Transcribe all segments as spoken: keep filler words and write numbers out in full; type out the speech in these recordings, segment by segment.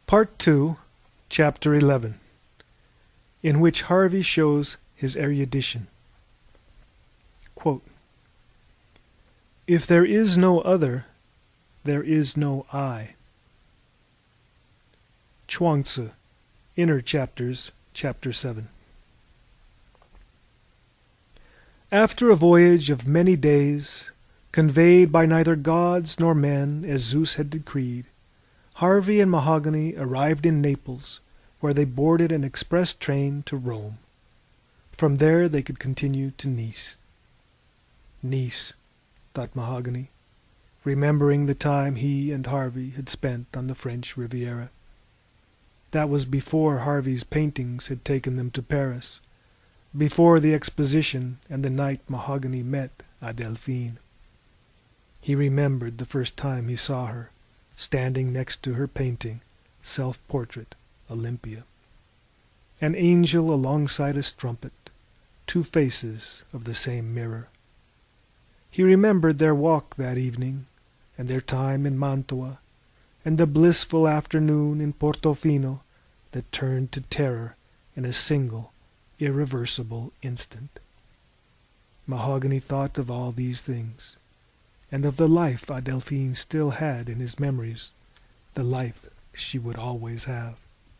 Part two, Chapter eleven, in which Harvey shows his erudition. Quote, "If there is no other, there is no I." Chuang Tzu, Inner Chapters, Chapter seven. After a voyage of many days, conveyed by neither gods nor men as Zeus had decreed, Harvey and Mahogany arrived in Naples, where they boarded an express train to Rome. From there they could continue to Nice. Nice, thought Mahogany, remembering the time he and Harvey had spent on the French Riviera. That was before Harvey's paintings had taken them to Paris, before the exposition and the night Mahogany met Adelphine. He remembered the first time he saw her, standing next to her painting, Self-Portrait, Olympia. An angel alongside a strumpet, two faces of the same mirror. He remembered their walk that evening, and their time in Mantua, and the blissful afternoon in Portofino that turned to terror in a single, irreversible instant. Mahogany thought of all these things, and of the life Adelphine still had in his memories, the life she would always have.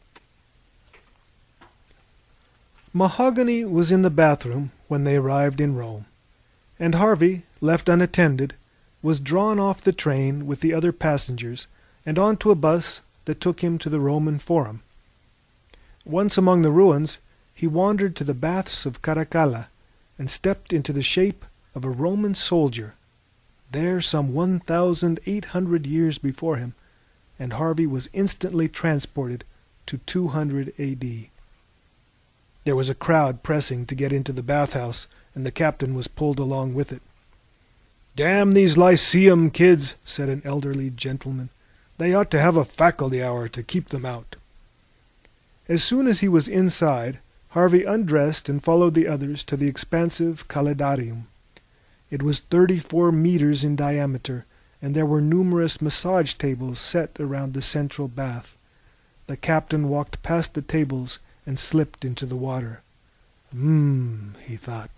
Mahogany was in the bathroom when they arrived in Rome, and Harvey, left unattended, was drawn off the train with the other passengers and onto a bus that took him to the Roman Forum. Once among the ruins, he wandered to the baths of Caracalla and stepped into the shape of a Roman soldier, there some one thousand eight hundred years before him, and Harvey was instantly transported to two hundred A D There was a crowd pressing to get into the bathhouse, and the captain was pulled along with it. "Damn these Lyceum kids," said an elderly gentleman. "They ought to have a faculty hour to keep them out." As soon as he was inside, Harvey undressed and followed the others to the expansive Caledarium. It was thirty-four meters in diameter, and there were numerous massage tables set around the central bath. The captain walked past the tables and slipped into the water. "Hmm," he thought.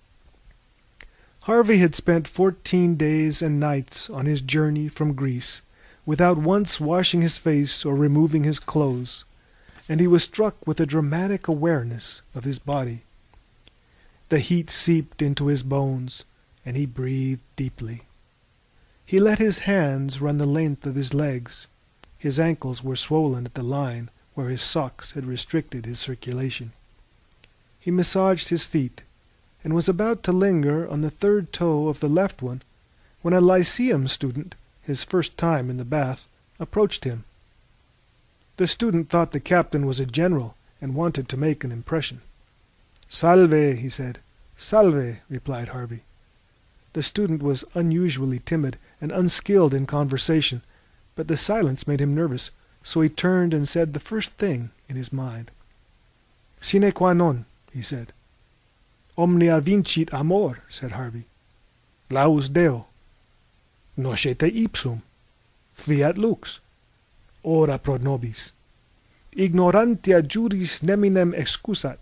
Harvey had spent fourteen days and nights on his journey from Greece without once washing his face or removing his clothes, and he was struck with a dramatic awareness of his body. The heat seeped into his bones, and he breathed deeply. He let his hands run the length of his legs. His ankles were swollen at the line where his socks had restricted his circulation. He massaged his feet, and was about to linger on the third toe of the left one, when a Lyceum student, his first time in the bath, approached him. The student thought the captain was a general, and wanted to make an impression. "Salve," he said. "Salve," replied Harvey. The student was unusually timid and unskilled in conversation, but the silence made him nervous, so he turned and said the first thing in his mind. "Sine qua non," he said. "Omnia vincit amor," said Harvey. "Laus Deo." "Noscete ipsum." "Fiat lux." "Ora pro nobis." "Ignorantia juris neminem excusat."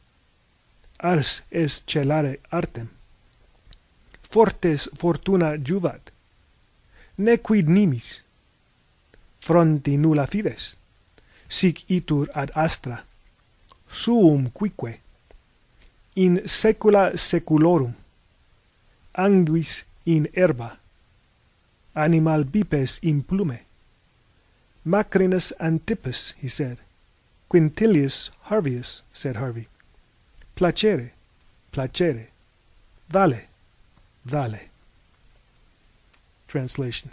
"Ars est celare artem." "Fortes fortuna juvat." "Nequid nimis." "Fronti nulla fides." "Sic itur ad astra." "Suum quique." "In saecula saeculorum." "Anguis in herba." "Animal bipes in plume." "Macrinus Antippus," he said. "Quintilius Harvius," said Harvey. "Placere, placere." "Vale, vale." Translation.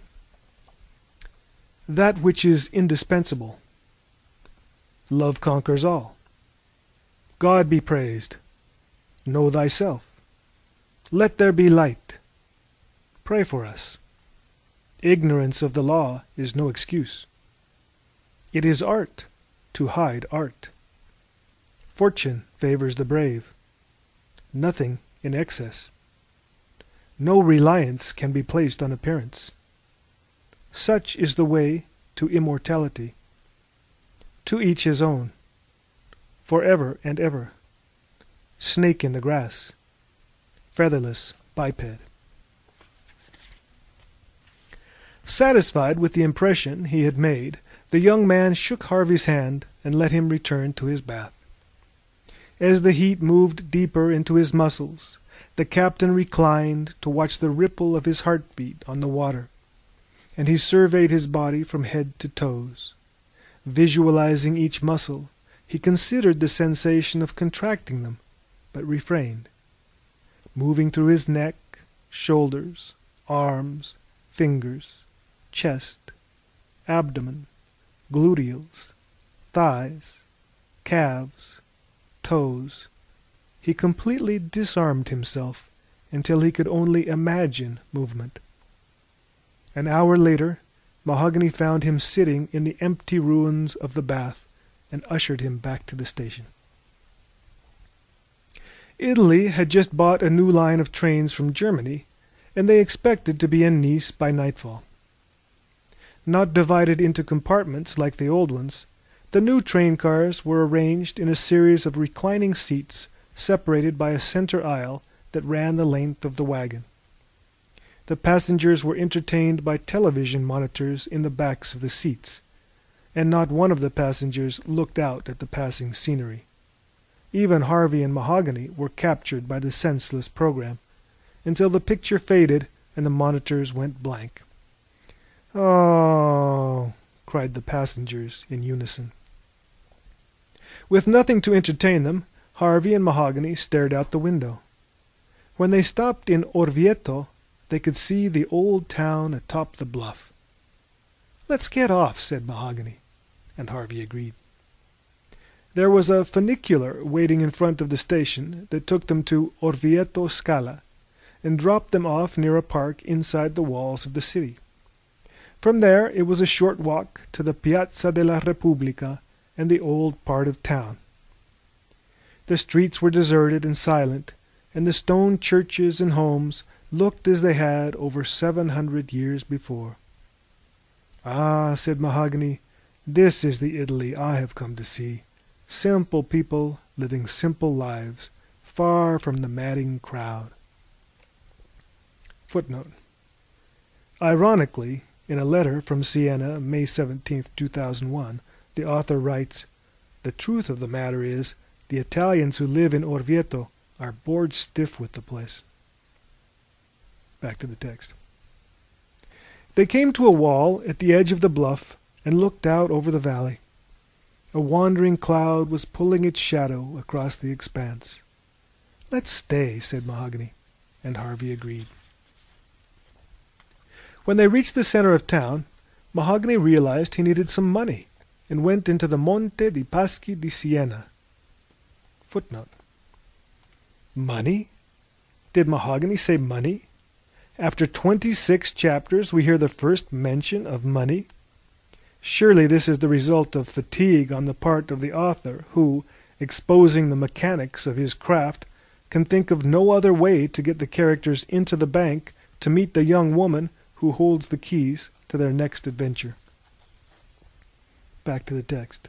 That which is indispensable. Love conquers all. God be praised. Know thyself. Let there be light. Pray for us. Ignorance of the law is no excuse. It is art to hide art. Fortune favors the brave. Nothing in excess. No reliance can be placed on appearance. Such is the way to immortality. To each his own. Forever and ever. Snake in the grass. Featherless biped. Satisfied with the impression he had made, the young man shook Harvey's hand and let him return to his bath. As the heat moved deeper into his muscles, the captain reclined to watch the ripple of his heartbeat on the water, and he surveyed his body from head to toes. Visualizing each muscle, he considered the sensation of contracting them, but refrained. Moving through his neck, shoulders, arms, fingers, chest, abdomen, gluteals, thighs, calves, toes, he completely disarmed himself until he could only imagine movement. An hour later, Mahogany found him sitting in the empty ruins of the bath and ushered him back to the station. Italy had just bought a new line of trains from Germany, and they expected to be in Nice by nightfall. Not divided into compartments like the old ones, the new train cars were arranged in a series of reclining seats separated by a center aisle that ran the length of the wagon. The passengers were entertained by television monitors in the backs of the seats, and not one of the passengers looked out at the passing scenery. Even Harvey and Mahogany were captured by the senseless program, until the picture faded and the monitors went blank. "Oh!" cried the passengers in unison. With nothing to entertain them, Harvey and Mahogany stared out the window. When they stopped in Orvieto, they could see the old town atop the bluff. "Let's get off," said Mahogany, and Harvey agreed. There was a funicular waiting in front of the station that took them to Orvieto Scala, and dropped them off near a park inside the walls of the city. From there it was a short walk to the Piazza della Repubblica and the old part of town. The streets were deserted and silent, and the stone churches and homes looked as they had over seven hundred years before. "Ah," said Mahogany, "this is the Italy I have come to see. Simple people living simple lives, far from the madding crowd." Footnote. Ironically, in a letter from Siena, May seventeenth, two thousand one, the author writes, "The truth of the matter is, the Italians who live in Orvieto are bored stiff with the place." Back to the text. They came to a wall at the edge of the bluff and looked out over the valley. A wandering cloud was pulling its shadow across the expanse. "Let's stay," said Mahogany, and Harvey agreed. When they reached the center of town, Mahogany realized he needed some money, and went into the Monte di Paschi di Siena. Footnote. Money? Did Mahogany say money? After twenty-six chapters we hear the first mention of money? Surely this is the result of fatigue on the part of the author, who, exposing the mechanics of his craft, can think of no other way to get the characters into the bank to meet the young woman who holds the keys to their next adventure. Back to the text.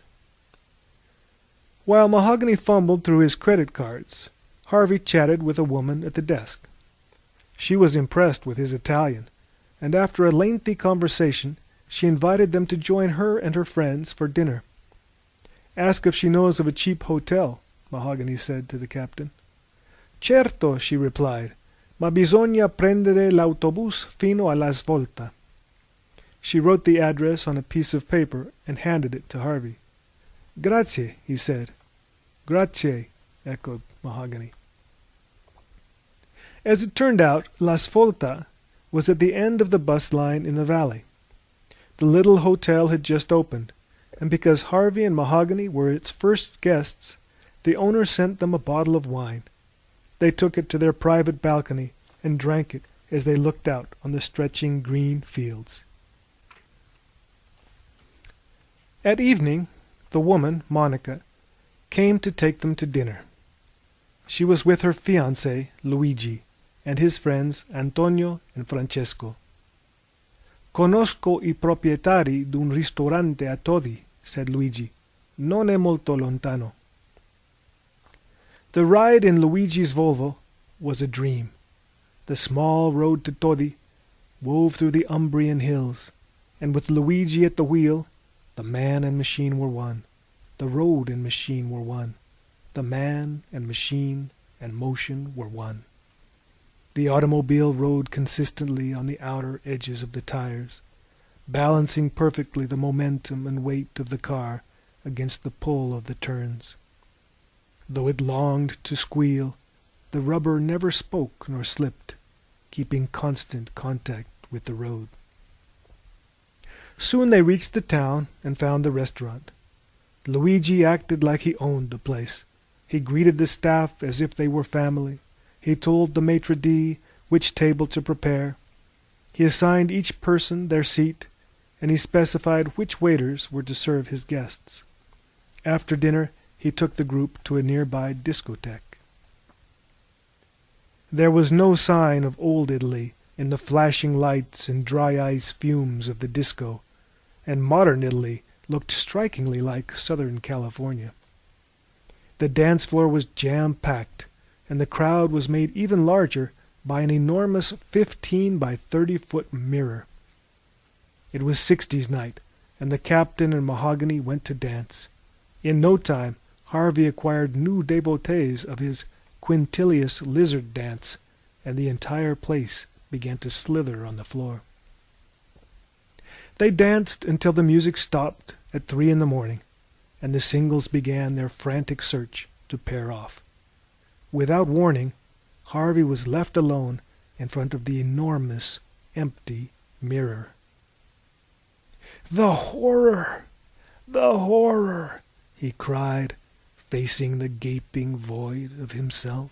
While Mahogany fumbled through his credit cards, Harvey chatted with a woman at the desk. She was impressed with his Italian, and after a lengthy conversation, she invited them to join her and her friends for dinner. "Ask if she knows of a cheap hotel," Mahogany said to the captain. "Certo," she replied, "ma bisogna prendere l'autobus fino alla Svolta." She wrote the address on a piece of paper and handed it to Harvey. "Grazie," he said. "Grazie," echoed Mahogany. As it turned out, La Svolta was at the end of the bus line in the valley. The little hotel had just opened, and because Harvey and Mahogany were its first guests, the owner sent them a bottle of wine. They took it to their private balcony and drank it as they looked out on the stretching green fields. At evening, the woman, Monica, came to take them to dinner. She was with her fiancé, Luigi, and his friends Antonio and Francesco. "Conosco I proprietari d'un ristorante a Todi," said Luigi. non è molto lontano. The ride in Luigi's Volvo was a dream. The small road to Todi wove through the Umbrian hills, and with Luigi at the wheel, the man and machine were one. The road and machine were one. The man and machine and motion were one. The automobile rode consistently on the outer edges of the tires, balancing perfectly the momentum and weight of the car against the pull of the turns. Though it longed to squeal, the rubber never spoke nor slipped, keeping constant contact with the road. Soon they reached the town and found the restaurant. Luigi acted like he owned the place. He greeted the staff as if they were family. He told the maitre d' which table to prepare. He assigned each person their seat, and he specified which waiters were to serve his guests. After dinner, he took the group to a nearby discotheque. There was no sign of old Italy in the flashing lights and dry ice fumes of the disco, and modern Italy looked strikingly like Southern California. The dance floor was jam-packed, and the crowd was made even larger by an enormous fifteen by thirty foot mirror. It was sixties night, and the captain and Mahogany went to dance. In no time, Harvey acquired new devotees of his quintilious lizard dance, and the entire place began to slither on the floor. They danced until the music stopped at three in the morning, and the singles began their frantic search to pair off. Without warning, Harvey was left alone in front of the enormous, empty mirror. "The horror! The horror!" he cried, facing the gaping void of himself.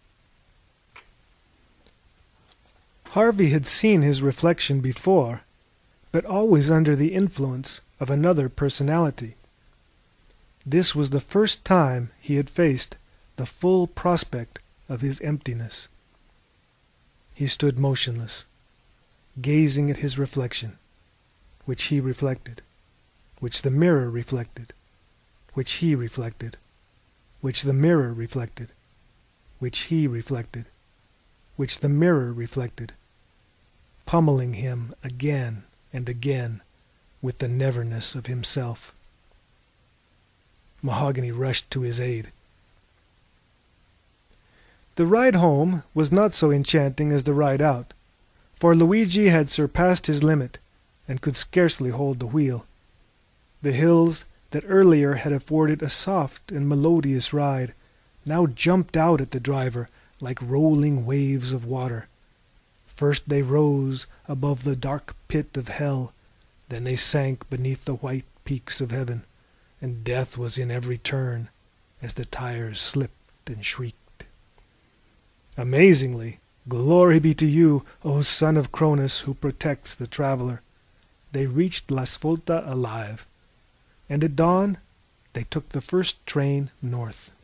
Harvey had seen his reflection before, but always under the influence of another personality. This was the first time he had faced the full prospect of his emptiness. He stood motionless, gazing at his reflection, which he reflected, which the mirror reflected, which he reflected, which the mirror reflected, which he reflected, which the mirror reflected, pummeling him again and again with the neverness of himself. Mahogany rushed to his aid. The ride home was not so enchanting as the ride out, for Luigi had surpassed his limit and could scarcely hold the wheel. The hills that earlier had afforded a soft and melodious ride now jumped out at the driver like rolling waves of water. First they rose above the dark pit of hell, then they sank beneath the white peaks of heaven, and death was in every turn as the tires slipped and shrieked. Amazingly, glory be to you, O son of Cronus, who protects the traveler, they reached La Svolta alive, and at dawn they took the first train north.